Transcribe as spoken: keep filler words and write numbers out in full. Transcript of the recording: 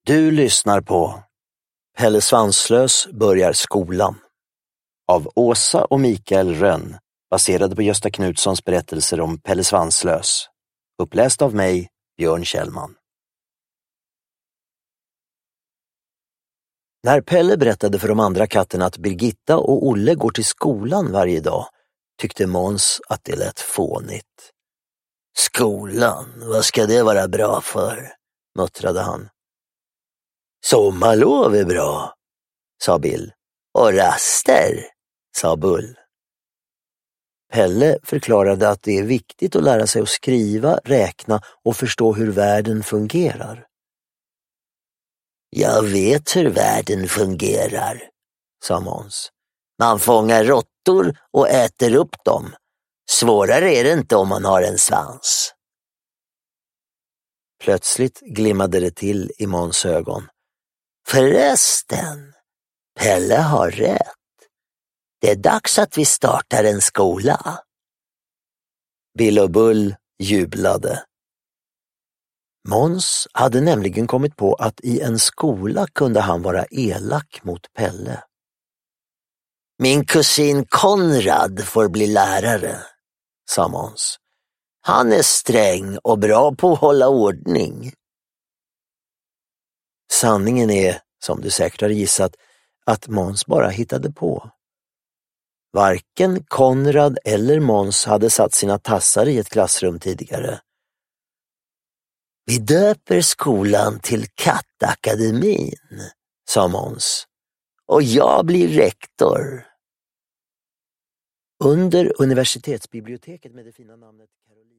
Du lyssnar på Pelle Svanslös börjar skolan av Åsa och Mikael Rönn, baserade på Gösta Knutssons berättelser om Pelle Svanslös. Uppläst av mig, Björn Kjellman. När Pelle berättade för de andra katterna att Birgitta och Olle går till skolan varje dag tyckte Måns att det lät fånigt. Skolan, vad ska det vara bra för? Muttrade han. Sommarlov är bra, sa Bill. Och raster, sa Bull. Pelle förklarade att det är viktigt att lära sig att skriva, räkna och förstå hur världen fungerar. Jag vet hur världen fungerar, sa Måns. Man fångar råttor och äter upp dem. Svårare är det inte om man har en svans. Plötsligt glimmade det till i Måns ögon. Förresten, Pelle har rätt. Det är dags att vi startar en skola. Bill och Bull jublade. Måns hade nämligen kommit på att i en skola kunde han vara elak mot Pelle. Min kusin Konrad får bli lärare, sa Måns. Han är sträng och bra på att hålla ordning. Sanningen är, som du säkert har gissat, att Måns bara hittade på. Varken Konrad eller Måns hade satt sina tassar i ett klassrum tidigare. Vi döper skolan till Kattakademin, sa Måns. Och jag blir rektor. Under universitetsbiblioteket med det fina namnet Karolina